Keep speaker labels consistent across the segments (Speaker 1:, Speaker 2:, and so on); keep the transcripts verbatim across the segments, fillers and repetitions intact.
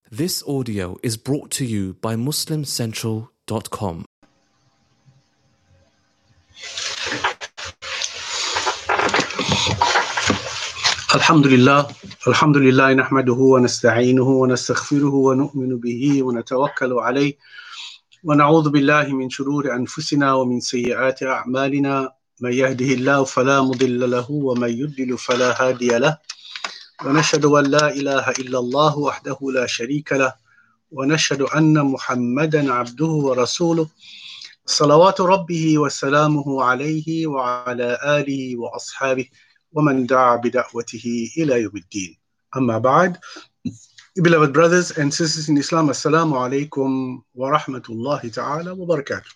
Speaker 1: This audio is brought to you by muslim central dot com.
Speaker 2: Alhamdulillah, Alhamdulillah, nahmaduhu wa nasta'inuhu wa nastaghfiruhu wa nu'minu bihi wa natawakkalu alayh wa na'udhu billahi min shururi anfusina wa min sayyiati a'malina man yahdihillahu fala mudilla lahu wa man yudlil fala hadiya lahu wa nashhadu an la ilaha illa Allah wahdahu la sharika lahu wa nashhadu anna Muhammadan 'abduhu wa rasuluhu salawatu rabbihi wa salamuhu alayhi wa ala alihi wa ashabihi وَمَنْ دَعَى بِدَعْوَتِهِ إِلَى يَوْمِ الدِّينِ. Amma ba'd. Beloved brothers and sisters in Islam, Assalamu alaikum wa rahmatullahi ta'ala wa barakatuh.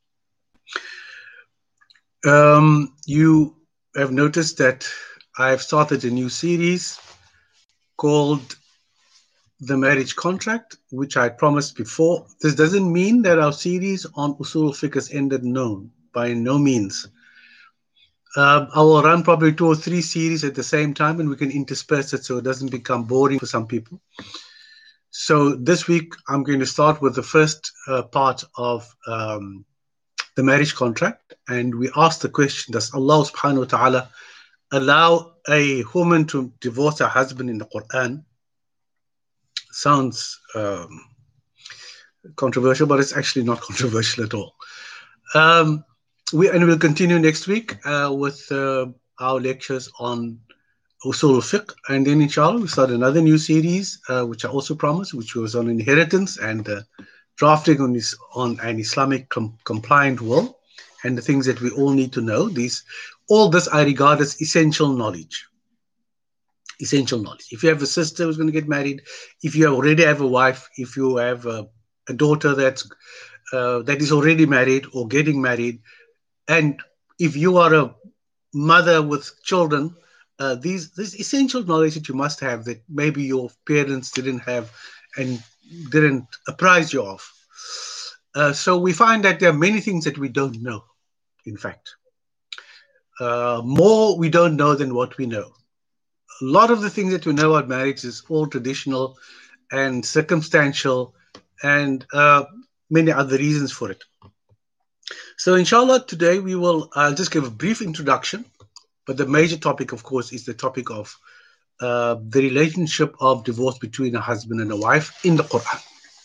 Speaker 2: Um, you have noticed that I've started a new series called The Marriage Contract, which I promised before. This doesn't mean that our series on Usul al-Fiqh has ended. No, by no means. Uh, I will run probably two or three series at the same time, and we can intersperse it so it doesn't become boring for some people. So this week, I'm going to start with the first uh, part of um, the marriage contract. And we ask the question, does Allah subhanahu wa ta'ala allow a woman to divorce her husband in the Quran? Sounds um, controversial, but it's actually not controversial at all. Um, We, and we'll continue next week uh, with uh, our lectures on Usul al-Fiqh. And then inshallah, we start another new series, uh, which I also promised, which was on inheritance and uh, drafting on, this, on an Islamic com compliant will and the things that we all need to know. These, all this I regard as essential knowledge. Essential knowledge. If you have a sister who's going to get married, if you already have a wife, if you have a, a daughter that's, uh, that is already married or getting married, and if you are a mother with children, uh, these this essential knowledge that you must have that maybe your parents didn't have and didn't apprise you of. Uh, so we find that there are many things that we don't know, in fact. Uh, more we don't know than what we know. A lot of the things that we know about marriage is all traditional and circumstantial and uh, many other reasons for it. So inshallah, today we will I'll just give a brief introduction, but the major topic, of course, is the topic of uh, the relationship of divorce between a husband and a wife in the Quran.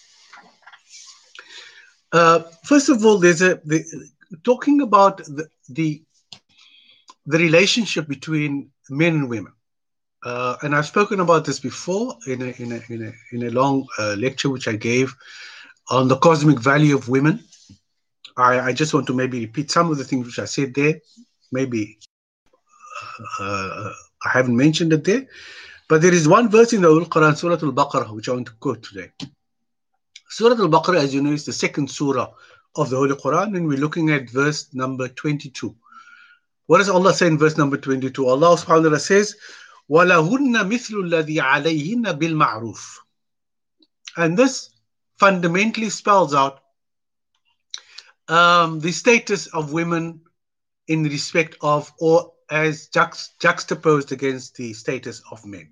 Speaker 2: Uh, first of all, there's a the, talking about the, the the relationship between men and women, uh, and I've spoken about this before in a in a in a, in a long uh, lecture which I gave on the cosmic value of women. I, I just want to maybe repeat some of the things which I said there. Maybe uh, I haven't mentioned it there. But there is one verse in the Holy Quran, Surah Al-Baqarah, which I want to quote today. Surah Al-Baqarah, as you know, is the second surah of the Holy Quran, and we're looking at verse number twenty-two. What does Allah say in verse number twenty-two? Allah subhanahu wa ta'ala says, وَلَهُنَّ مِثْلُ الَّذِي عَلَيْهِنَّ بِالْمَعْرُوفِ. And this fundamentally spells out Um, the status of women in respect of, or as juxt juxtaposed against the status of men.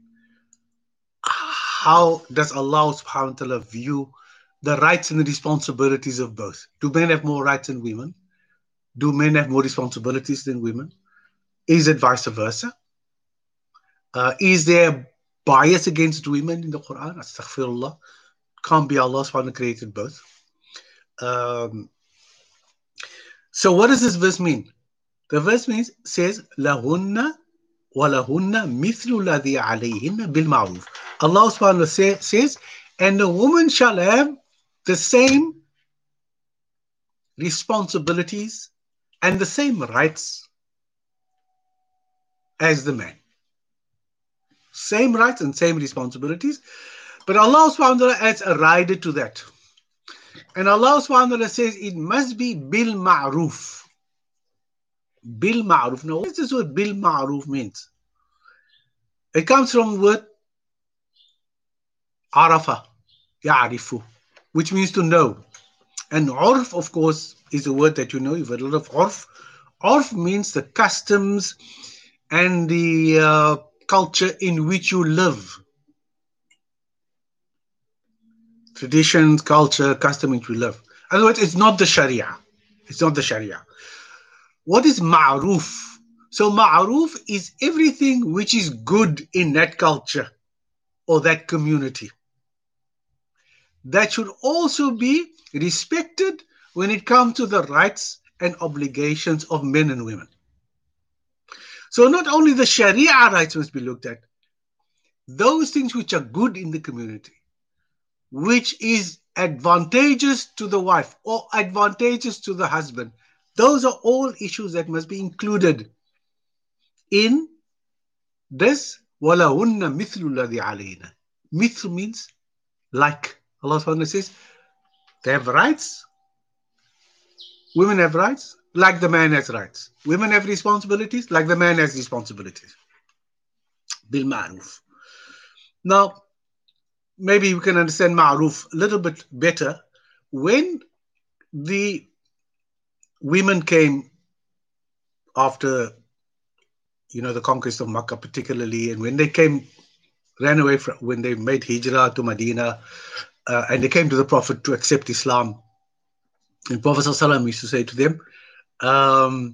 Speaker 2: How does Allah subhanahu wa ta'ala view the rights and the responsibilities of both? Do men have more rights than women? Do men have more responsibilities than women? Is it vice versa? Uh, is there bias against women in the Quran? Astaghfirullah. Can't be. Allah subhanahu wa ta'ala created both. Um, So what does this verse mean? The verse means says لَهُنَّ وَلَهُنَّ مِثْلُ الَّذِي عَلَيْهِنَّ بِالْمَعْرُوفِ. Allah subhanahu wa ta'ala say, says, and the woman shall have the same responsibilities and the same rights as the man. Same rights and same responsibilities. But Allah subhanahu wa ta'ala adds a rider to that. And Allah subhanahu wa ta'ala says it must be bil ma'ruf. Bil ma'ruf. Now, what does this word bil ma'ruf means? It comes from the word arafa, ya'rifu, which means to know. And urf, of course, is a word that you know. You've heard a lot of urf. Urf means the customs and the uh, culture in which you live. traditions, culture, custom which we live. In other words, it's not the Sharia. It's not the Sharia. What is ma'ruf? So ma'ruf is everything which is good in that culture or that community. That should also be respected when it comes to the rights and obligations of men and women. So not only the Sharia rights must be looked at, those things which are good in the community, which is advantageous to the wife or advantageous to the husband, those are all issues that must be included in this. وَلَهُنَّ مِثْلُ الَّذِي عَلَيْنَا. Mithlu means like. Allah subhanahu wa ta'ala says, they have rights. Women have rights like the man has rights. Women have responsibilities like the man has responsibilities. Bil ma'ruf. Now, maybe we can understand ma'ruf a little bit better. When the women came after, you know, the conquest of Makkah particularly, and when they came, ran away from, when they made hijrah to Medina, uh, and they came to the Prophet to accept Islam, and Prophet ﷺ used to say to them, um,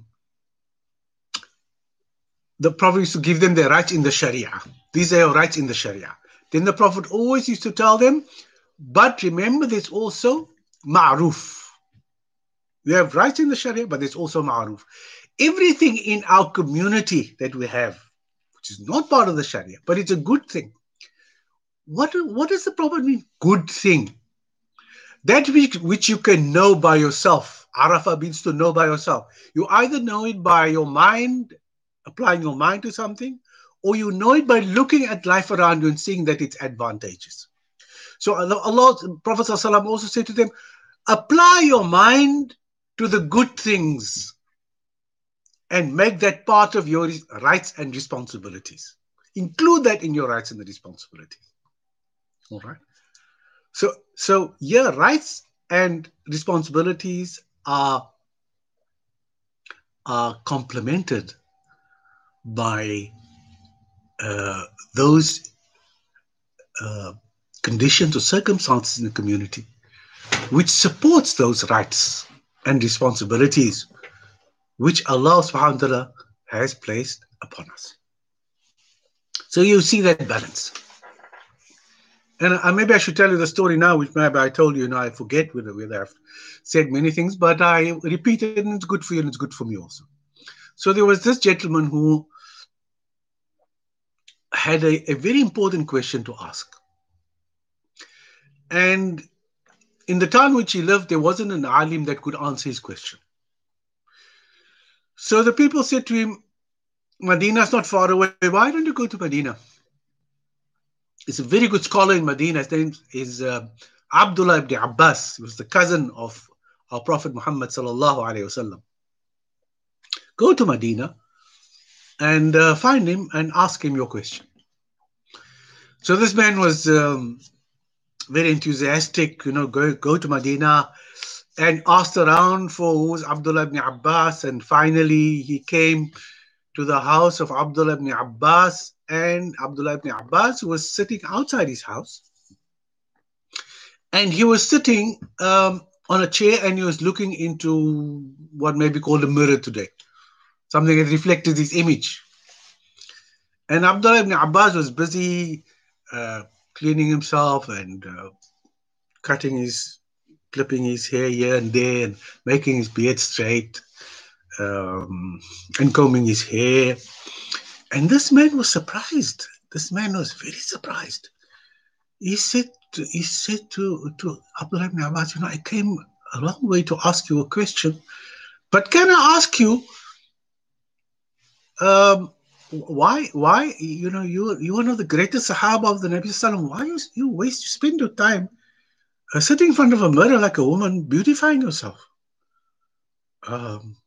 Speaker 2: the Prophet used to give them their rights in the Sharia. These are your rights in the Sharia. Then the Prophet always used to tell them, but remember there's also ma'ruf. You have rights in the Sharia, but there's also ma'ruf. Everything in our community that we have, which is not part of the Sharia, but it's a good thing. What, what does the Prophet mean? Good thing. That which, which you can know by yourself. Arafa means to know by yourself. You either know it by your mind, applying your mind to something, or you know it by looking at life around you and seeing that it's advantageous. So Allah, Prophet ﷺ also said to them, apply your mind to the good things and make that part of your rights and responsibilities. Include that in your rights and the responsibilities. All right. So, so yeah, rights and responsibilities are, are complemented by uh, those uh, conditions or circumstances in the community which supports those rights and responsibilities which Allah subhanahu wa ta'ala has placed upon us. So you see that balance. And uh, maybe I should tell you the story now, which maybe I told you, and I forget whether, whether I've said many things, but I repeat it, and it's good for you and it's good for me also. So there was this gentleman who had a, a very important question to ask. And in the town which he lived, there wasn't an alim that could answer his question. So the people said to him, Medina's not far away. Why don't you go to Medina? He's a very good scholar in Medina. His name is uh, Abdullah ibn Abbas. He was the cousin of our Prophet Muhammad sallallahu alaihi wasallam. Go to Medina and uh, find him and ask him your question. So this man was um, very enthusiastic, you know, go, go to Medina and asked around for who was Abdullah ibn Abbas. And finally he came to the house of Abdullah ibn Abbas, and Abdullah ibn Abbas was sitting outside his house. And he was sitting um, on a chair, and he was looking into what may be called a mirror today. Something that reflected his image. And Abdullah ibn Abbas was busy uh, cleaning himself and uh, cutting his, clipping his hair here and there and making his beard straight um, and combing his hair. And this man was surprised. This man was very surprised. He said to, he said to, to Abdullah ibn Abbas, you know, I came a long way to ask you a question, but can I ask you, um, why, why, you know, you, you're one of the greatest Sahaba of the Nabi Sallallahu Alaihi Wasallam. Why you, you waste, you spend your time uh, sitting in front of a mirror like a woman, beautifying yourself? Um,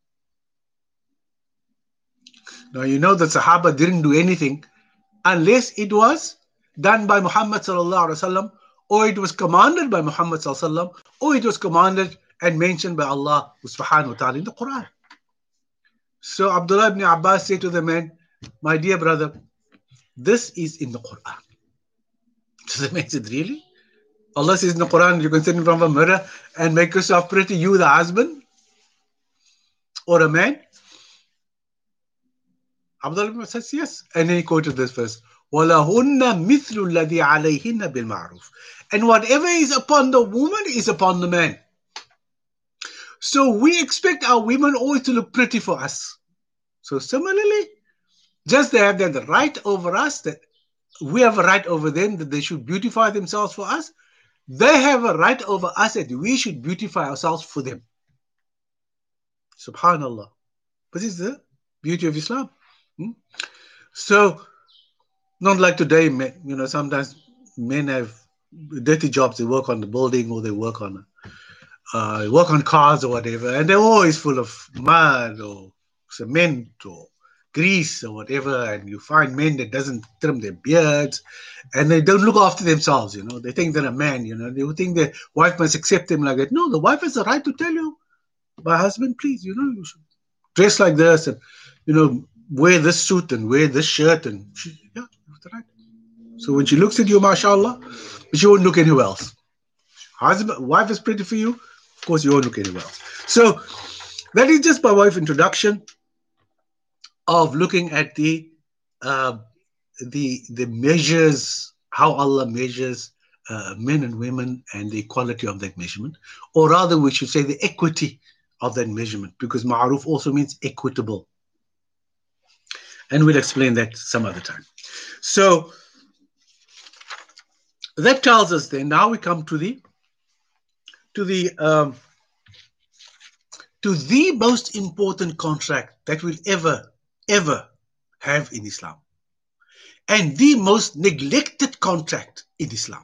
Speaker 2: now, you know that Sahaba didn't do anything unless it was done by Muhammad Sallallahu Alaihi Wasallam, or it was commanded by Muhammad Sallallahu Alaihi Wasallam, or it was commanded and mentioned by Allah Subhanahu wa Ta'ala in the Quran. So Abdullah ibn Abbas said to the man, my dear brother, this is in the Quran. So the man said, really? Allah says in the Quran, you can sit in front of a mirror and make yourself pretty, you the husband or a man. Abdullah ibn says yes. And then he quoted this verse. وَلَهُنَّ مِثْلُ الَّذِي عَلَيْهِنَّ بِالْمَعْرُوفِ. And whatever is upon the woman is upon the man. So we expect our women always to look pretty for us. So similarly, just they have that right over us, that we have a right over them, that they should beautify themselves for us. They have a right over us that we should beautify ourselves for them. Subhanallah. But this is the beauty of Islam. Hmm? So, not like today, men, you know, sometimes men have dirty jobs. They work on the building or they work on uh, work on cars or whatever, and they're always full of mud or cement or grease or whatever, and you find men that doesn't trim their beards and they don't look after themselves, you know. They think they're a man, you know. They think their wife must accept them like that. No, the wife has the right to tell you, my husband, please, you know, you should dress like this and, you know, wear this suit and wear this shirt. And she, yeah, you have the right. So when she looks at you, mashallah, but she won't look anywhere else. Husband, wife is pretty for you, of course you won't look anywhere else. So that is just by way of introduction of looking at the uh, the the measures, how Allah measures uh, men and women and the equality of that measurement, or rather we should say the equity of that measurement, because ma'ruf also means equitable, and we'll explain that some other time. So that tells us then. Now we come to the to the um, to the most important contract that we'll ever ever have in Islam, and the most neglected contract in Islam.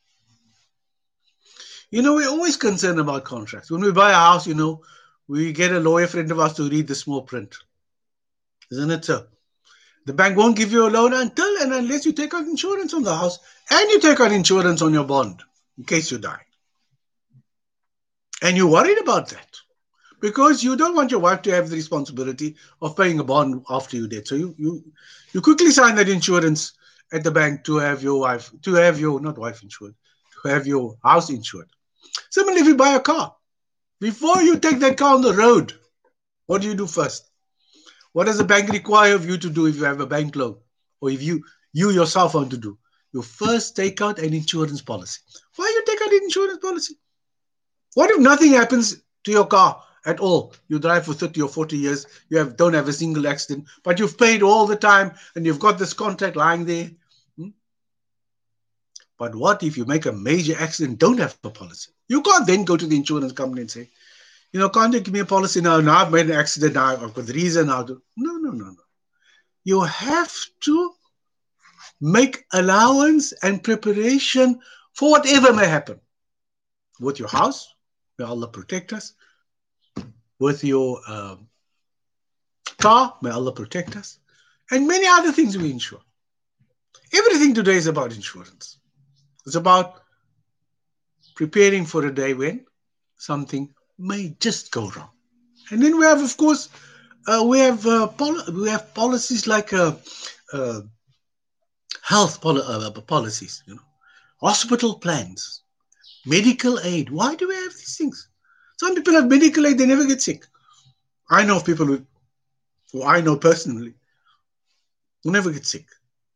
Speaker 2: You know, we're always concerned about contracts. When we buy a house, you know, we get a lawyer friend of ours to read the small print. Isn't it so? The bank won't give you a loan until and unless you take out insurance on the house and you take out insurance on your bond in case you die. And you're worried about that, because you don't want your wife to have the responsibility of paying a bond after you're dead. So you, you, you quickly sign that insurance at the bank to have your wife, to have your, not wife insured, to have your house insured. Similarly, if you buy a car, before you take that car on the road, what do you do first? What does the bank require of you to do if you have a bank loan? Or if you, you yourself want to do? You first take out an insurance policy. Why you take out an insurance policy? What if nothing happens to your car at all? You drive for thirty or forty years, you have don't have a single accident, but you've paid all the time and you've got this contract lying there. Hmm? But what if you make a major accident, don't have a policy? You can't then go to the insurance company and say, you know, can't you give me a policy now? Now I've made an accident, now I've got the reason now to. No, no, no, no. You have to make allowance and preparation for whatever may happen. With your house, may Allah protect us. With your um, car, may Allah protect us. And many other things we insure. Everything today is about insurance. It's about preparing for a day when something may just go wrong. And then we have, of course, uh, we have uh, pol- we have policies like uh, uh, health poli- uh, policies, you know, hospital plans, medical aid. Why do we have these things? Some people have medical aid, they never get sick. I know of people who, who I know personally, who never get sick.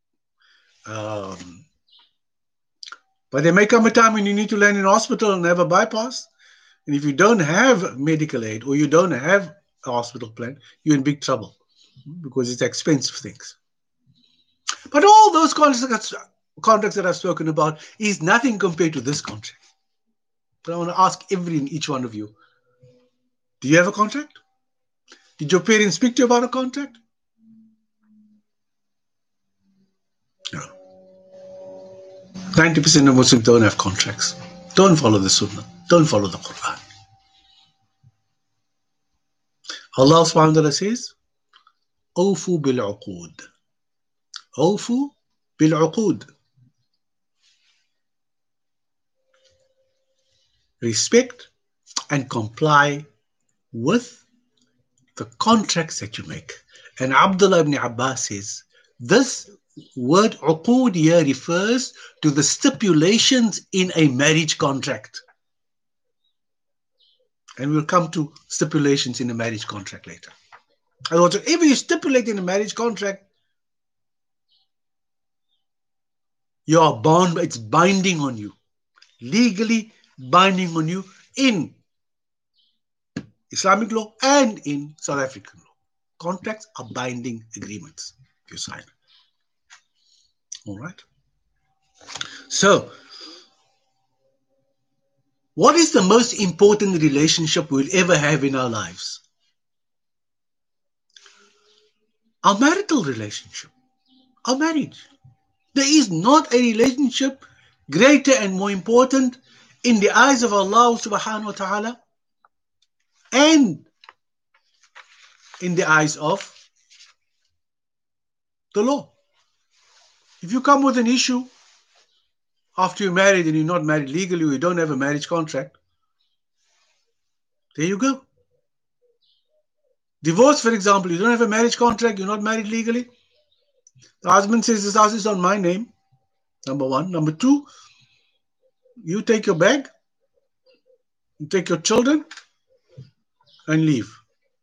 Speaker 2: Um, but there may come a time when you need to land in a hospital and have a bypass. And if you don't have medical aid or you don't have a hospital plan, you're in big trouble because it's expensive things. But all those contracts, contracts that I've spoken about is nothing compared to this contract. But I want to ask every and each one of you, do you have a contract? Did your parents speak to you about a contract? No. ninety percent of Muslims don't have contracts. Don't follow the Sunnah. Don't follow the Quran. Allah subhanahu wa ta'ala says, Awfu bil-uqood. Awfu bil-uqood. Respect and comply with the contracts that you make. And Abdullah ibn Abbas says, this word uqud here refers to the stipulations in a marriage contract. And we'll come to stipulations in a marriage contract later. Otherwise, if you stipulate in a marriage contract, you are bound, it's binding on you. Legally binding on you in Islamic law and in South African law. Contracts are binding agreements you sign. All right. So, what is the most important relationship we'll ever have in our lives? Our marital relationship, our marriage. There is not a relationship greater and more important in the eyes of Allah subhanahu wa ta'ala and in the eyes of the law. If you come with an issue after you're married and you're not married legally, or you don't have a marriage contract, there you go. Divorce, for example, you don't have a marriage contract, you're not married legally. The husband says, this house is on my name, number one. Number two, you take your bag, you take your children, and leave.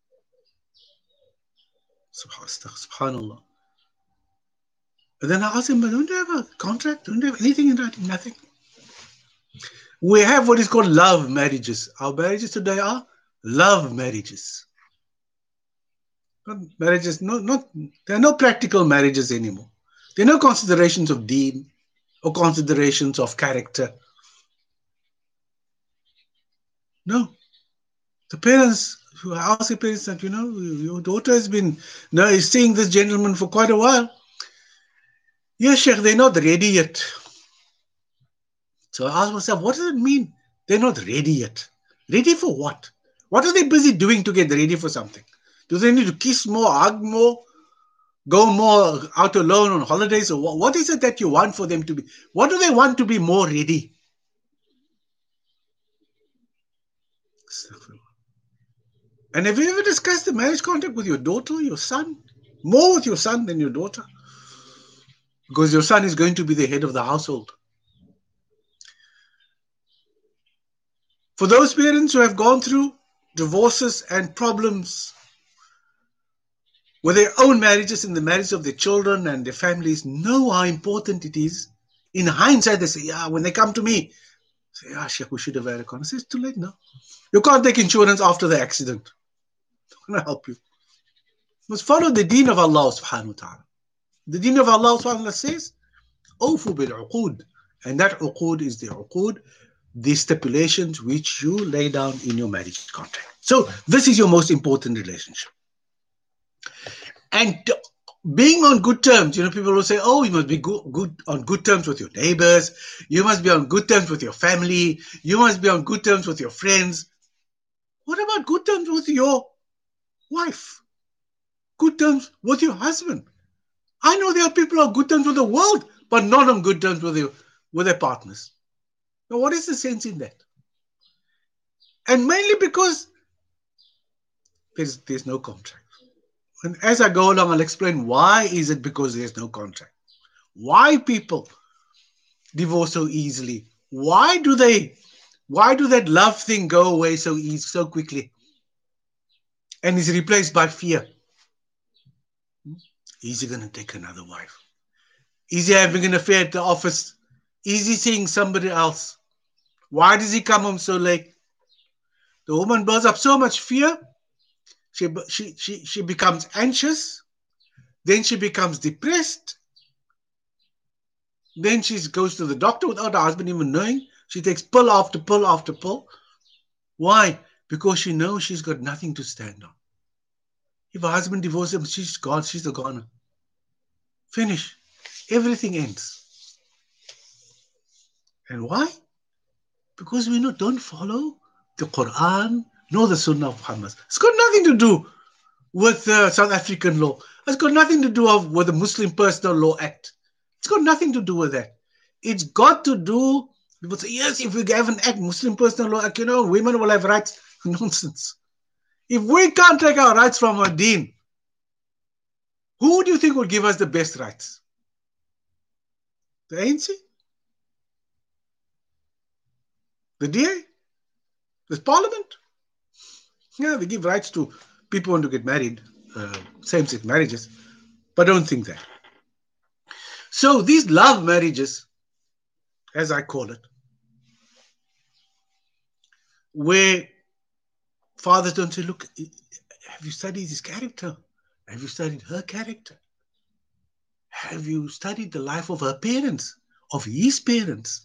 Speaker 2: Subhanallah. And then I ask him, but don't you have a contract? Don't you have anything in writing? Nothing. We have what is called love marriages. Our marriages today are love marriages. Not marriages, no, not, there are no practical marriages anymore. There are no considerations of deen or considerations of character. No. The parents, who ask the parents that, you know, your daughter has been, no, is seeing this gentleman for quite a while. Yes, Sheikh, they're not ready yet. So I asked myself, what does it mean? They're not ready yet. Ready for what? What are they busy doing to get ready for something? Do they need to kiss more, hug more, go more out alone on holidays? Or what, what is it that you want for them to be? What do they want to be more ready? And have you ever discussed the marriage contract with your daughter, your son? More with your son than your daughter? Because your son is going to be the head of the household. For those parents who have gone through divorces and problems with their own marriages and the marriage of their children and their families, know how important it is. In hindsight, they say, yeah, when they come to me, say, yeah, Sheikh, we should have had a contract. I say, it's too late now. You can't take insurance after the accident. I'm going to help you. You must follow the deen of Allah subhanahu wa ta'ala. The deen of Allah subhanahu wa ta'ala says, Awfu bil uqud. And that uqud is the uqud, the stipulations which you lay down in your marriage contract. So this is your most important relationship. And being on good terms, you know, people will say, oh, you must be good, good on good terms with your neighbors. You must be on good terms with your family. You must be on good terms with your friends. What about good terms with your wife? Good terms with your husband? I know there are people who are good terms with the world, but not on good terms with their, with their partners. Now, what is the sense in that? And mainly because there's, there's no contract. And as I go along, I'll explain why is it because there's no contract. Why people divorce so easily. Why do they, why do that love thing go away so easy, so quickly? And is replaced by fear. Is he going to take another wife? Is he having an affair at the office? Is he seeing somebody else? Why does he come home so late? The woman builds up so much fear. She, she, she, she becomes anxious. Then she becomes depressed. Then she goes to the doctor without her husband even knowing. She takes pill after pill after pill. Why? Because she knows she's got nothing to stand on. If her husband divorces him, she's gone, she's a goner. Finish. Everything ends. And why? Because we not, don't follow the Quran nor the Sunnah of Muhammad. It's got nothing to do with uh, South African law. It's got nothing to do of, with the Muslim Personal Law Act. It's got nothing to do with that. It's got to do, people say, yes, if we have an act, Muslim Personal Law Act, you know, women will have rights. Nonsense. If we can't take our rights from our deen, who do you think will give us the best rights? The A N C? The D A? The Parliament? Yeah, they give rights to people who want to get married, uh, same-sex marriages, but don't think that. So these love marriages, as I call it, where fathers don't say, look, have you studied his character? Have you studied her character? Have you studied the life of her parents, of his parents?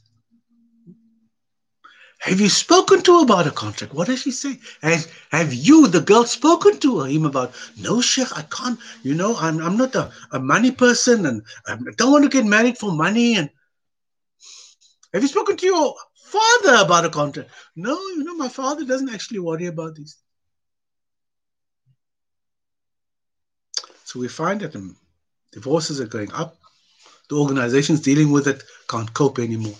Speaker 2: Have you spoken to her about a contract? What does she say? Have, have you, the girl, spoken to her, him about, no, Sheikh, I can't, you know, I'm, I'm not a, a money person and I don't want to get married for money. And have you spoken to your father about a contract? No, you know, my father doesn't actually worry about this. So we find that the divorces are going up. The organizations dealing with it can't cope anymore.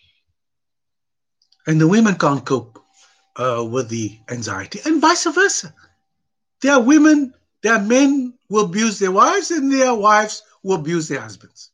Speaker 2: And the women can't cope uh, with the anxiety, and vice versa. There are women, there are men who abuse their wives, and there are wives who abuse their husbands.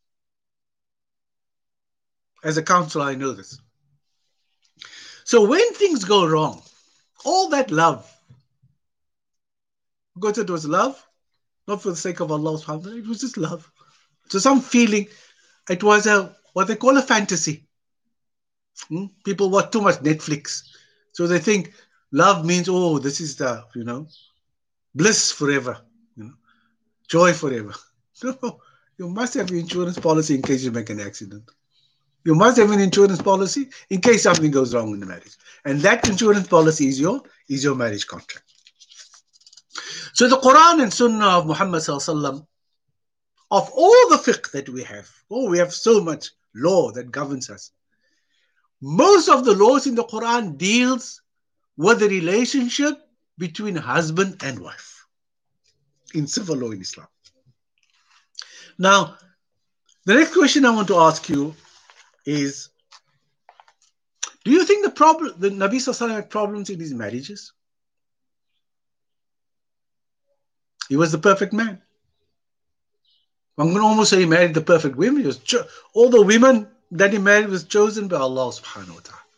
Speaker 2: As a counselor, I know this. So when things go wrong, all that love, because it was love, not for the sake of Allah subhanahu wa ta'ala, it was just love. So some feeling, it was a what they call a fantasy. Hmm? People watch too much Netflix. So they think love means, oh, this is the, you know, bliss forever, you know, joy forever. No, you must have an insurance policy in case you make an accident. You must have an insurance policy in case something goes wrong in the marriage. And that insurance policy is your, is your marriage contract. So the Quran and Sunnah of Muhammad sallallahu alaihi wasallam, of all the fiqh that we have, oh, we have so much law that governs us. Most of the laws in the Quran deals with the relationship between husband and wife in civil law in Islam. Now, the next question I want to ask you is, do you think the problem, the Nabi Sallallahu Alaihi Wasallam had problems in his marriages? He was the perfect man. I'm going to almost say he married the perfect women. He was cho- all the women that he married was chosen by Allah subhanahu wa ta'ala.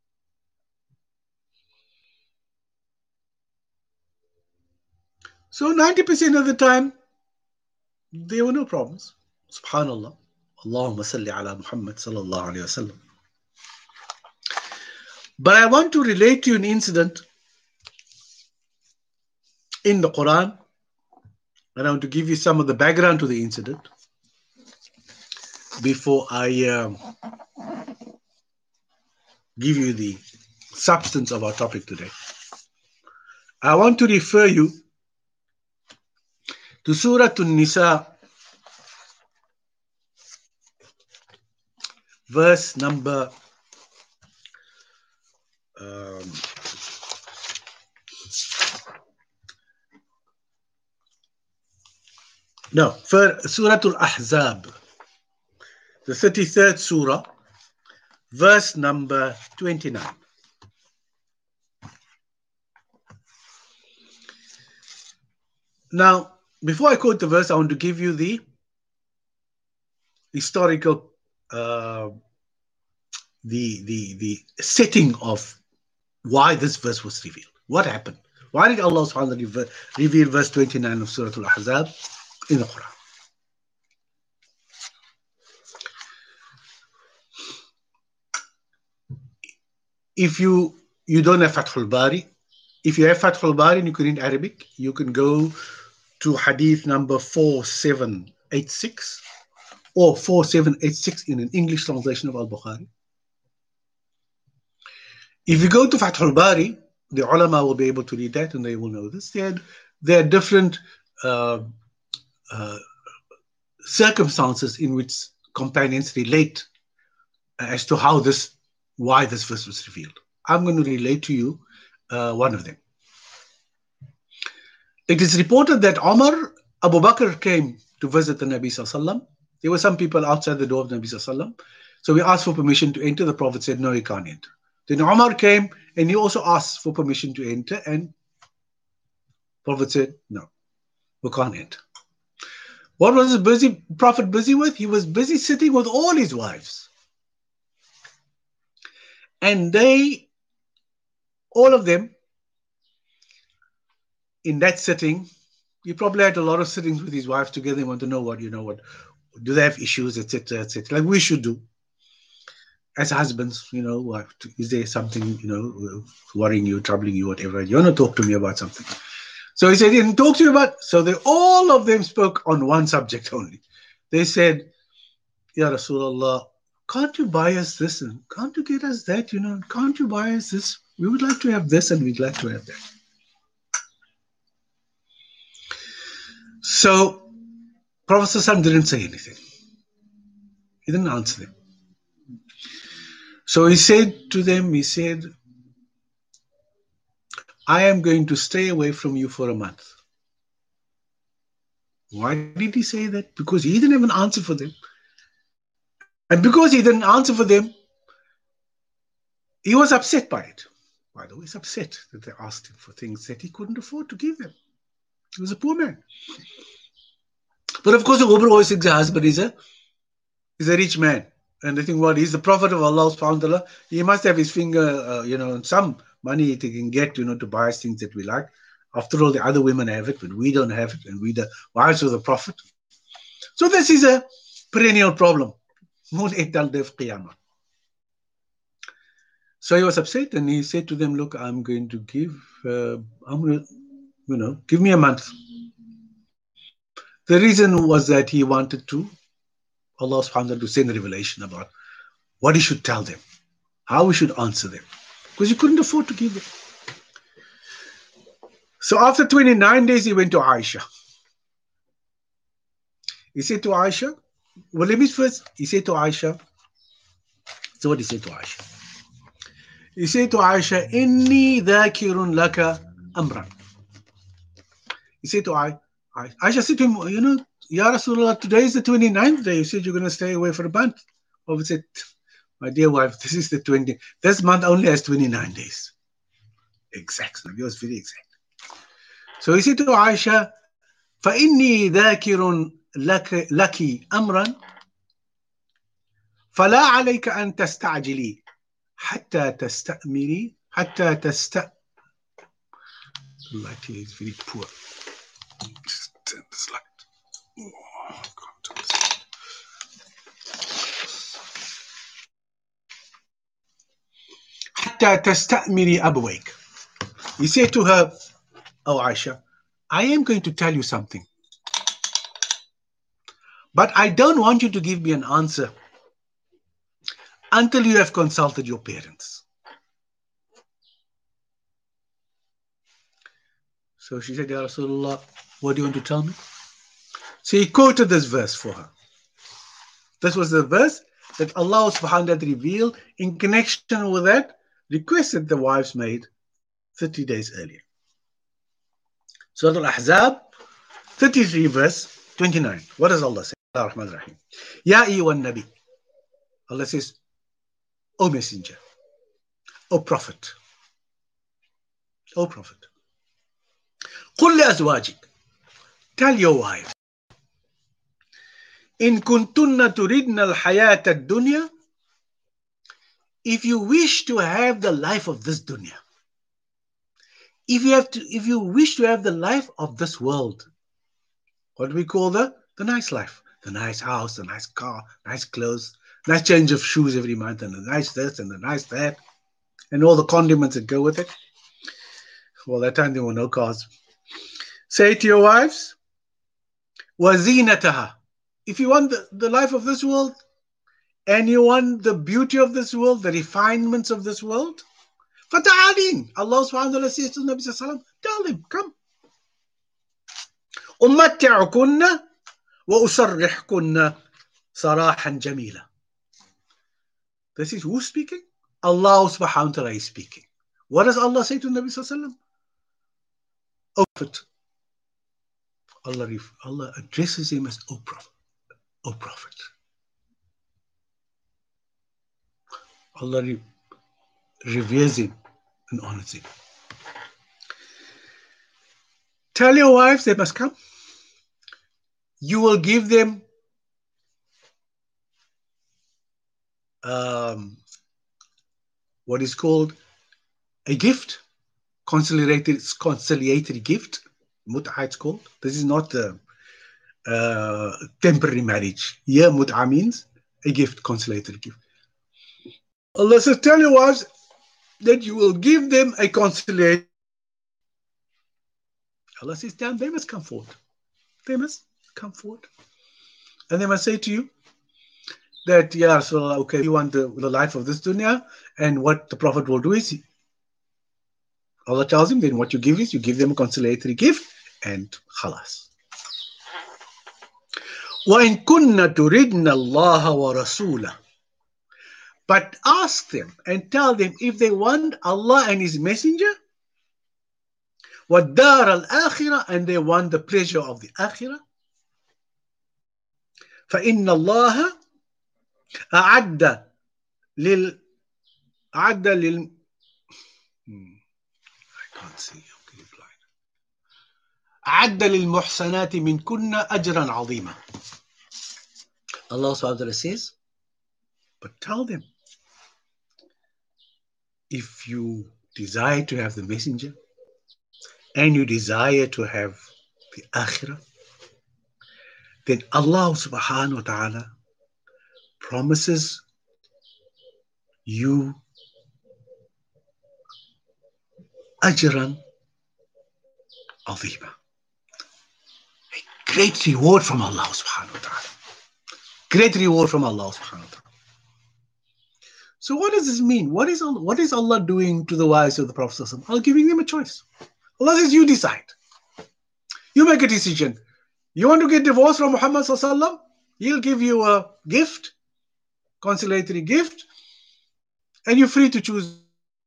Speaker 2: So ninety percent of the time, there were no problems. Subhanallah. Allahumma salli ala Muhammad sallallahu alayhi wa sallam. But I want to relate to you an incident in the Quran, and I want to give you some of the background to the incident before I uh, give you the substance of our topic today. I want to refer you to Surah An-Nisa, verse number um, no, for Surah Al-Ahzab, the thirty-third surah, verse number twenty-nine. Now, before I quote the verse, I want to give you the historical, uh, the, the, the setting of why this verse was revealed. What happened? Why did Allah subhanahu wa ta'ala reveal verse twenty-nine of Surah Al-Ahzab in the Quran? If you, you don't have Fathul Bari, if you have Fathul Bari and you can read Arabic, you can go to Hadith number four seven eight six or four seven eight six in an English translation of Al-Bukhari. If you go to Fathul Bari, the ulama will be able to read that and they will know this. There, there are different uh, uh, circumstances in which companions relate as to how this, why this verse was revealed. I'm going to relate to you uh, one of them. It is reported that Umar, Abu Bakr came to visit the Nabi Sallallahu Alaihi Wasallam. There were some people outside the door of the Nabi Sallallahu Alaihi Wasallam. So we asked for permission to enter. The Prophet said, no, you can't enter. Then Umar came and he also asked for permission to enter. And the Prophet said, no, we can't enter. What was the busy Prophet busy with? He was busy sitting with all his wives. And they, all of them, in that sitting, he probably had a lot of sittings with his wives together. They want to know what, you know, what, do they have issues, et cetera, et cetera, like we should do. As husbands, you know, is there something, you know, worrying you, troubling you, whatever? You want to talk to me about something. So he said, he didn't talk to you about, so they, all of them spoke on one subject only. They said, Ya Rasulullah, can't you buy us this? And can't you get us that? You know, can't you buy us this? We would like to have this and we'd like to have that. So Prophet ﷺ didn't say anything. He didn't answer them. So he said to them, he said, I am going to stay away from you for a month. Why did he say that? Because he didn't have an answer for them. And because he didn't answer for them, he was upset by it. By the way, he's upset that they asked him for things that he couldn't afford to give them. He was a poor man. But of course, the woman always thinks her husband is a, is a rich man. And they think, well, he's the Prophet of Allah subhanahu wa ta'ala. He must have his finger, uh, you know, some money he can get, you know, to buy us things that we like. After all, the other women have it, but we don't have it. And we the wives of the Prophet. So this is a perennial problem. So he was upset and he said to them, look, I'm going to give, uh, I'm going to, you know, give me a month. The reason was that he wanted to, Allah subhanahu wa ta'ala, to send a revelation about what he should tell them, how we should answer them, because he couldn't afford to give them. So after twenty-nine days, he went to Aisha. He said to Aisha, well, let me first, he said to Aisha, so what he said to Aisha? He said to Aisha, Inni dhakirun laka amran. He said to Aisha, Aisha said to him, you know, Ya Rasulullah, today is the twenty-ninth day. You said you're going to stay away for a month. Prophet said, my dear wife, this is the twentieth. This month only has twenty-nine days. Exact. He was very exact. So he said to Aisha, فَإِنِّي ذَاكِرٌ لَكِ, لَكِ أَمْرًا فَلَا عَلَيْكَ أَن تَسْتَعْجِلِي حَتَّى تَسْتَأْمِرِي حَتَّى تَسْتَ... The light here is very poor. Just turn this light. Oh, I can't turn this light. حَتَّى تَسْتَأْمِرِي أَبْوَيْكَ. He said to her, oh Aisha, I am going to tell you something. But I don't want you to give me an answer until you have consulted your parents. So she said, Ya Rasulullah, what do you want to tell me? So he quoted this verse for her. This was the verse that Allah subhanahu wa ta'ala revealed in connection with that request that the wives made thirty days earlier. Surah Al-Ahzab, thirty-three verse twenty-nine. What does Allah say? Ar-Rahman-Ar-Rahim. Ya ayyuhan nabi. Allah says, O messenger, O prophet, O prophet. قُلْ لِأَزْوَاجِكَ. Tell your wives. إِن كُنْتُنَّ تُرِدْنَ الْحَيَاةَ الدُّنْيَا. If you wish to have the life of this dunya. If you have to, if you wish to have the life of this world, what do we call the the nice life? The nice house, the nice car, nice clothes, nice change of shoes every month, and the nice this and the nice that, and all the condiments that go with it. Well, that time there were no cars. Say to your wives, وَزِينَتَهَا. If you want the, the life of this world, and you want the beauty of this world, the refinements of this world, فَتَعَالِينَ. Allah subhanahu wa ta'ala says to the Nabi sallallahu alayhi wa sallam, tell them, come. أُمَّتِّعُكُنَّ وَأُسَرِّحْكُنَّ صَرَاحًا جَمِيلًا. This is who's speaking? Allah subhanahu wa ta'ala is speaking. What does Allah say to the Nabi sallallahu alayhi wa sallam? O Prophet. Allah, Allah addresses him as O Prophet. O Prophet. Allah re reveres him and honors him. Tell your wives they must come. you will give them um, what is called a gift, conciliatory, conciliatory gift. Mut'a it's called. This is not a, a temporary marriage. Here, mut'a means a gift, conciliatory gift. Allah says, tell your wives that you will give them a conciliatory. Allah says, damn, they must come forward. They must come forward. And they must say to you that, yeah, so, okay, you want the, the life of this dunya, and what the Prophet will do is, Allah tells him, then what you give is, you give them a conciliatory gift, and khalas. وَإِن كُنَّ تُرِدْنَ اللَّهَ وَرَسُولَهُ. But ask them and tell them if they want Allah and His Messenger, وَالدَّارَ الْآخِرَةِ, and they want the pleasure of the akhirah, فَإِنَّ اللَّهَ أَعَدَّ لِلْ أَعَدَّ لِلْ I can't see. Okay, blind. أَعَدَّ لِلْمُحْسَنَاتِ مِنْ كُنَّ أَجْرًا عَظِيمًا. Allah subhanahu wa ta'ala says, but tell them, if you desire to have the messenger and you desire to have the akhirah, then Allah subhanahu wa ta'ala promises you ajran azima, a great reward from Allah subhanahu wa ta'ala. Great reward from Allah subhanahu wa ta'ala. So what does this mean? What is Allah, what is Allah doing to the wives of the Prophet ﷺ? Allah giving them a choice. Allah says, you decide. You make a decision. You want to get divorced from Muhammad ﷺ? He'll give you a gift, conciliatory gift, and you're free to choose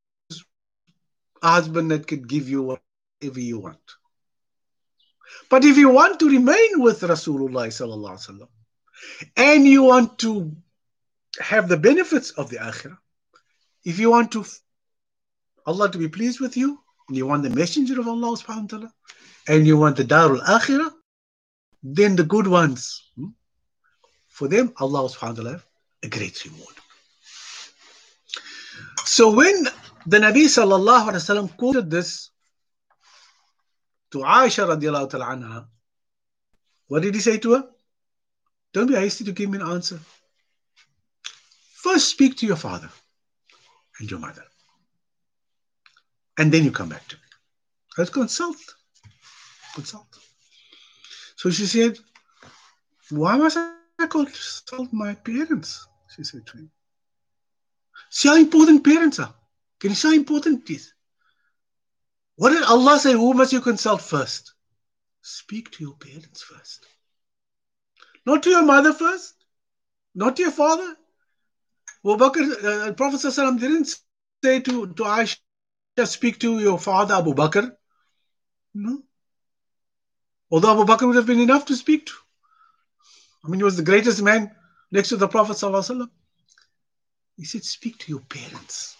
Speaker 2: a husband that could give you whatever you want. But if you want to remain with Rasulullah sallallahu alaihi wasallam, and you want to have the benefits of the akhirah, if you want to Allah to be pleased with you, and you want the messenger of Allah subhanahu wa ta'ala, and you want the darul akhirah, then the good ones, for them Allah subhanahu wa ta'ala a great reward. So when the Nabi sallallahu alaihi wasallam quoted this to Aisha radiallahu ta'ala anha, what did he say to her? Don't be hasty to give me an answer. First speak to your father and your mother, and then you come back to me. Let's consult. Consult. So she said, why must I consult my parents? She said to him. See how important parents are. Can you see how important it is? What did Allah say? Who must you consult first? Speak to your parents first. Not to your mother first. Not to your father. Abu Bakr, uh, Prophet ﷺ didn't say to, to Aisha, speak to your father Abu Bakr. No. Although Abu Bakr would have been enough to speak to. I mean, he was the greatest man next to the Prophet ﷺ. He said, speak to your parents.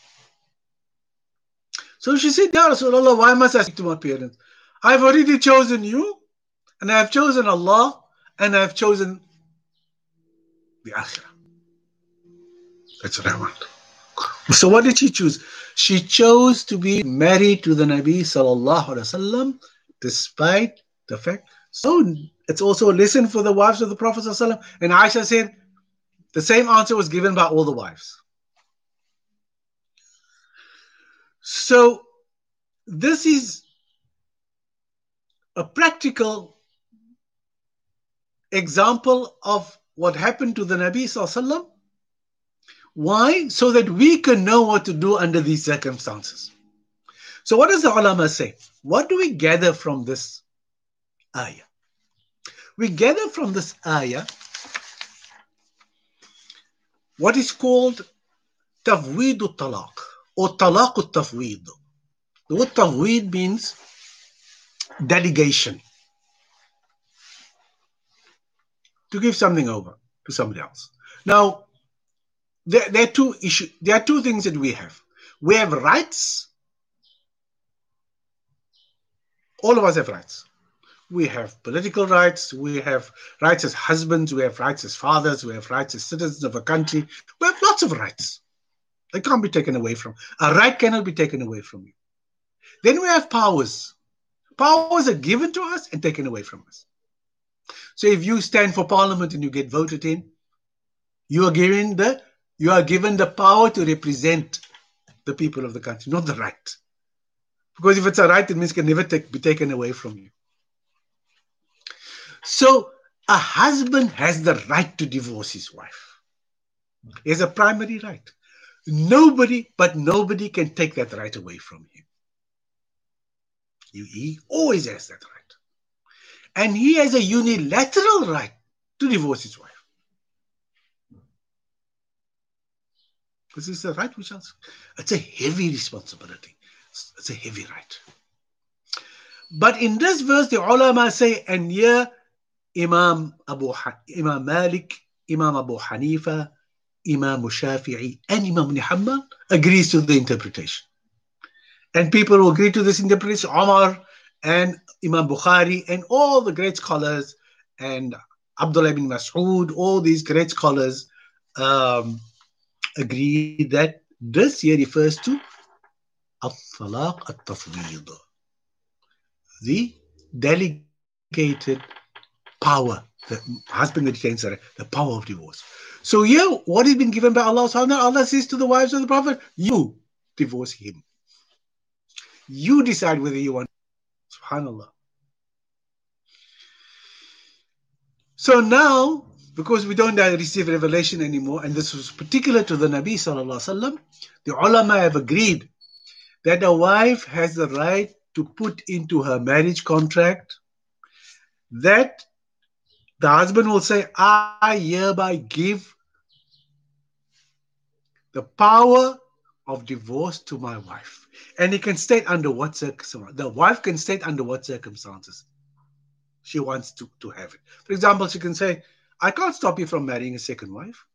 Speaker 2: So she said, Ya Rasulullah, why must I speak to my parents? I've already chosen you, and I have chosen Allah, and I have chosen the akhirah. That's what I want. So what did she choose? She chose to be married to the Nabi sallallahu alaihi wasallam, despite the fact. So it's also a lesson for the wives of the Prophet sallallahu alaihi wasallam. And Aisha said, the same answer was given by all the wives. So this is a practical example of what happened to the Nabi sallallahu alaihi wasallam. Why? So that we can know what to do under these circumstances. So what does the ulama say? What do we gather from this ayah? We gather from this ayah what is called tafweed al-talaq or talaq al-tafweed. The word tafweed means delegation. To give something over to somebody else. Now, There, there are two issues. There are two things that we have. We have rights. All of us have rights. We have political rights. We have rights as husbands. We have rights as fathers. We have rights as citizens of a country. We have lots of rights. They can't be taken away from. A right cannot be taken away from you. Then we have powers. Powers are given to us and taken away from us. So if you stand for parliament and you get voted in, you are given the you are given the power to represent the people of the country, not the right. Because if it's a right, it means it can never take, be taken away from you. So a husband has the right to divorce his wife. He has a primary right. Nobody, but nobody can take that right away from him. He always has that right. And he has a unilateral right to divorce his wife. Because it's a right which is, it's a heavy responsibility. It's a heavy right. But in this verse, the ulama say, and here Imam Abu ha Imam Malik, Imam Abu Hanifa, Imam Shafi'i, and Imam Ibn Hanbal agrees to the interpretation. And people who agree to this interpretation, Omar and Imam Bukhari and all the great scholars, and Abdullah ibn Mas'ud, all these great scholars um, agree that this here refers to al-talaq al-tafweed, the delegated power, the husband retains the, the power of divorce. So here, what has been given by Allah subhanahu wa ta'ala, Allah says to the wives of the Prophet, you divorce him. You decide whether you want. SubhanAllah. So now, because we don't receive revelation anymore, and this was particular to the Nabi sallallahu alaihi wasallam, the ulama have agreed that a wife has the right to put into her marriage contract that the husband will say, I hereby give the power of divorce to my wife. And he can state under what circumstances. The wife can state under what circumstances she wants to, to have it. For example, she can say, I can't stop you from marrying a second wife.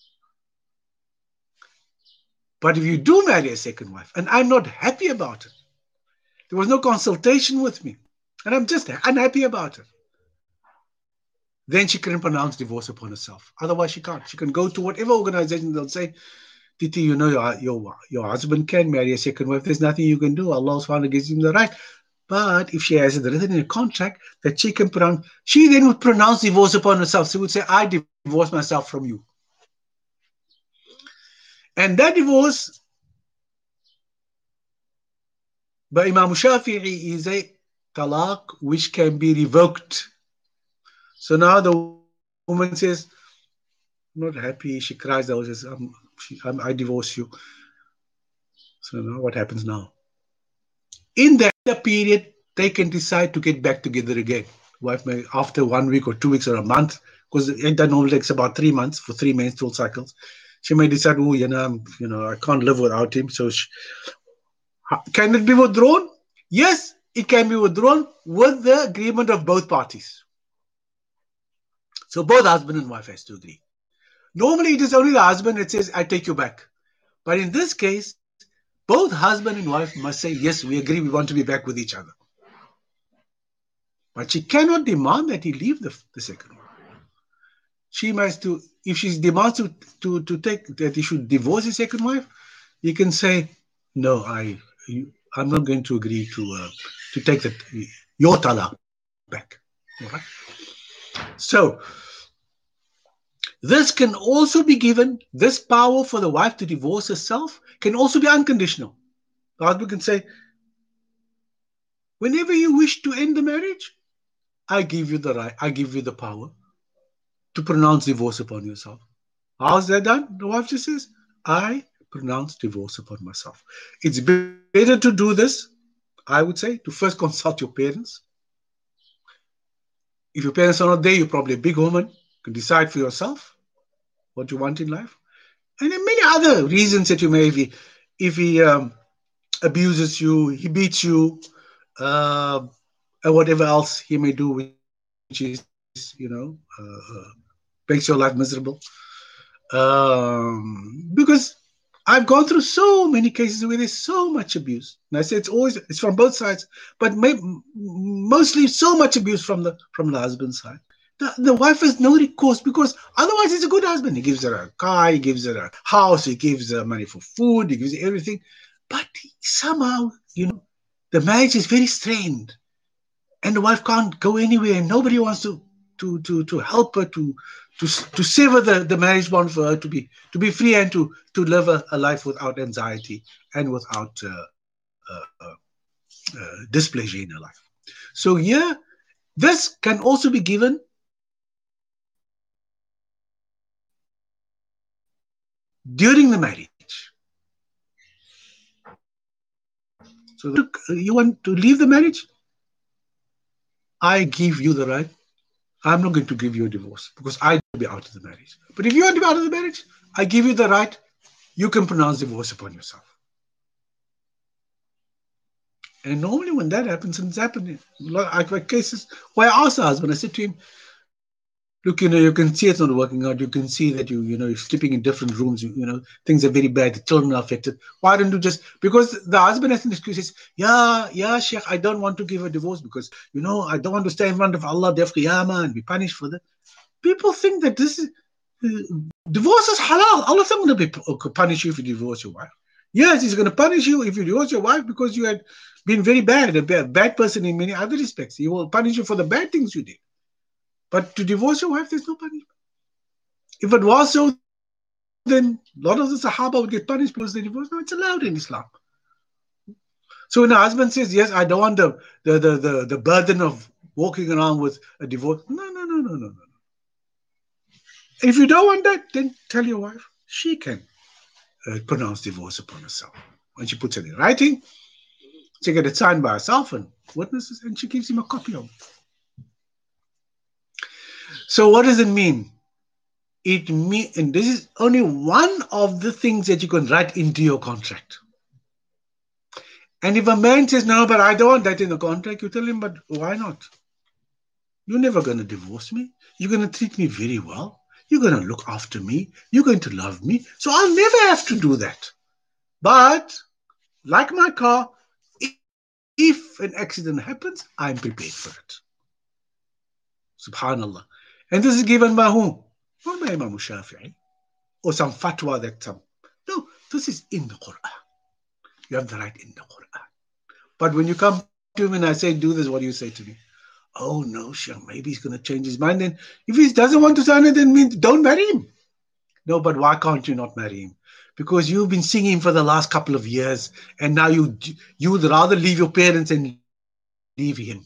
Speaker 2: But if you do marry a second wife, and I'm not happy about it, there was no consultation with me, and I'm just unhappy about it, then she can pronounce divorce upon herself. Otherwise, she can't. She can go to whatever organization, they'll say, Titi, you know, your, your, your husband can marry a second wife. There's nothing you can do. Allah subhanahu wa ta'ala gives him the right. But if she has it written in a contract that she can pronounce, she then would pronounce divorce upon herself. She would say, I divorce myself from you. And that divorce by Imam Shafi'i is a talaq which can be revoked. So now the woman says, I'm not happy. She cries out, says, I'm, she, I'm, I divorce you. So now what happens now? In that period, they can decide to get back together again. Wife may, after one week or two weeks or a month, because that normally takes about three months for three menstrual cycles. She may decide, oh, you know, I'm, you know, I can't live without him. So she, can it be withdrawn? Yes, it can be withdrawn with the agreement of both parties. So both husband and wife has to agree. Normally, it is only the husband that says, I take you back. But in this case, both husband and wife must say, yes, we agree, we want to be back with each other. But she cannot demand that he leave the, the second one. She must do, if she demands to, to, to take, that he should divorce his second wife, he can say, no, I, you, I'm not going to agree to, uh, to take the, your talaq back. All right? So, this can also be given, this power for the wife to divorce herself can also be unconditional. The husband can say, whenever you wish to end the marriage, I give you the right, I give you the power to pronounce divorce upon yourself. How's that done? The wife just says, I pronounce divorce upon myself. It's better to do this, I would say, to first consult your parents. If your parents are not there, you're probably a big woman. You can decide for yourself what you want in life. And there are many other reasons that you may, if he, if he um, abuses you, he beats you, uh, or whatever else he may do, which is, you know, uh, makes your life miserable. Um, because I've gone through so many cases where there's so much abuse. And I say it's always, it's from both sides, but may, mostly so much abuse from the from the husband's side. The, the wife has no recourse because otherwise he's a good husband. He gives her a car, he gives her a house, he gives her money for food, he gives her everything. But somehow, you know, the marriage is very strained. And the wife can't go anywhere, and nobody wants to to to to help her to to to sever the, the marriage bond for her to be to be free and to to live a, a life without anxiety and without uh, uh, uh, uh, displeasure in her life. So here, this can also be given during the marriage. So look, you want to leave the marriage? I give you the right. I'm not going to give you a divorce because I want to be out of the marriage. But if you want to be out of the marriage, I give you the right. You can pronounce divorce upon yourself. And normally when that happens, and it's happening, I've had cases where I asked the husband, I said to him, look, you know, you can see it's not working out. You can see that you, you know, you're sleeping in different rooms. You, you know, things are very bad. The children are affected. Why don't you just, because the husband has an excuse, says, yeah, yeah, Sheikh, I don't want to give a divorce because, you know, I don't want to stand in front of Allah, Day of Qiyamah, and be punished for that. People think that this is, uh, divorce is halal. Allah's not going to punish you if you divorce your wife. Yes, he's going to punish you if you divorce your wife because you had been very bad, a bad, bad person in many other respects. He will punish you for the bad things you did. But to divorce your wife, there's no punishment. If it was so, then a lot of the Sahaba would get punished because they divorced. No, it's allowed in Islam. So when a husband says, yes, I don't want the, the, the, the, the burden of walking around with a divorce. No, no, no, no, no, no. If you don't want that, then tell your wife. She can uh, pronounce divorce upon herself. When she puts it in writing, she gets it signed by herself and witnesses, and she gives him a copy of it. So what does it mean? It mean, and this is only one of the things that you can write into your contract. And if a man says, no, but I don't want that in the contract, you tell him, but why not? You're never going to divorce me. You're going to treat me very well. You're going to look after me. You're going to love me. So I'll never have to do that. But like my car, if an accident happens, I'm prepared for it. Subhanallah. And this is given by whom? Not by Imam Shafi'i or some fatwa that some. No, this is in the Quran. You have the right in the Quran. But when you come to him and I say, do this, what do you say to me? Oh no, Sheikh, maybe he's going to change his mind. Then if he doesn't want to sign it, then means don't marry him. No, but why can't you not marry him? Because you've been singing him for the last couple of years and now you, you would rather leave your parents and leave him.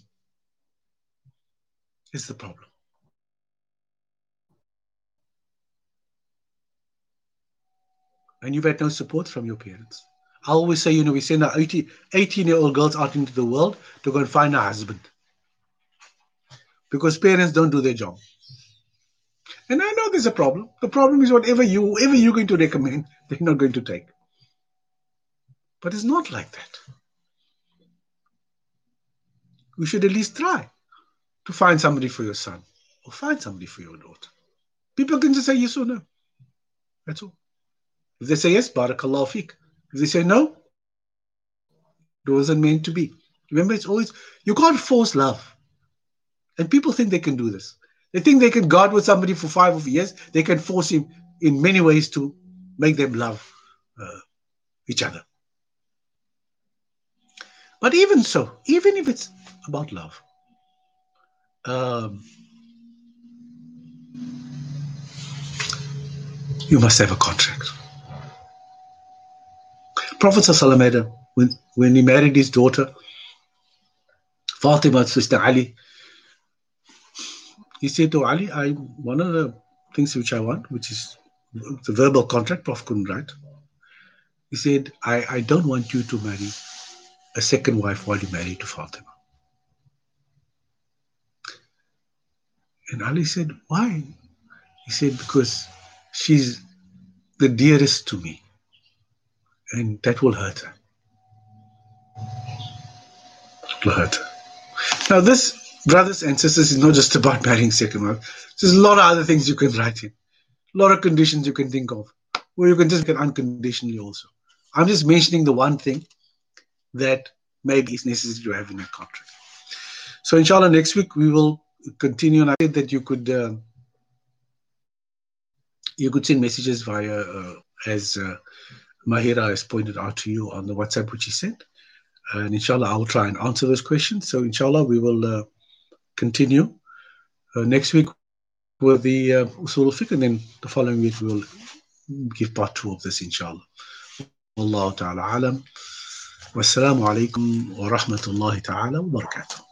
Speaker 2: It's the problem. And you've had no support from your parents. I always say, you know, we send our eighteen-year-old girls out into the world to go and find a husband. Because parents don't do their job. And I know there's a problem. The problem is whatever you, whoever you're going to recommend, they're not going to take. But it's not like that. You should at least try to find somebody for your son or find somebody for your daughter. People can just say yes or no. That's all. If they say yes, barakallahu feek. If they say no, it wasn't meant to be. Remember, it's always, you can't force love. And people think they can do this. They think they can guard with somebody for five years. They can force him in many ways to make them love uh, each other. But even so, even if it's about love, um, you must have a contract. Prophet ﷺ, when, when he married his daughter, Fatima, sister Ali, he said to Ali, I, one of the things which I want, which is the verbal contract, Prophet couldn't write. He said, I, I don't want you to marry a second wife while you're married to Fatima. And Ali said, why? He said, because she's the dearest to me. And that will hurt her. It will hurt her. Now this, brothers and sisters, is not just about marrying second wife. There's a lot of other things you can write in. A lot of conditions you can think of. or you can just get unconditionally also. I'm just mentioning the one thing that maybe is necessary to have in a contract. So inshallah, next week we will continue. And I said that you could uh, you could send messages via, uh, as uh, Mahira has pointed out to you on the WhatsApp which he sent. And inshallah, I will try and answer those questions. So inshallah, we will uh, continue uh, next week with the uh, Usul al-Fiqh, and then the following week we will give part two of this, inshallah. Wallahu ta'ala alam. Wassalamu alaikum wa rahmatullahi ta'ala wa barakatuh.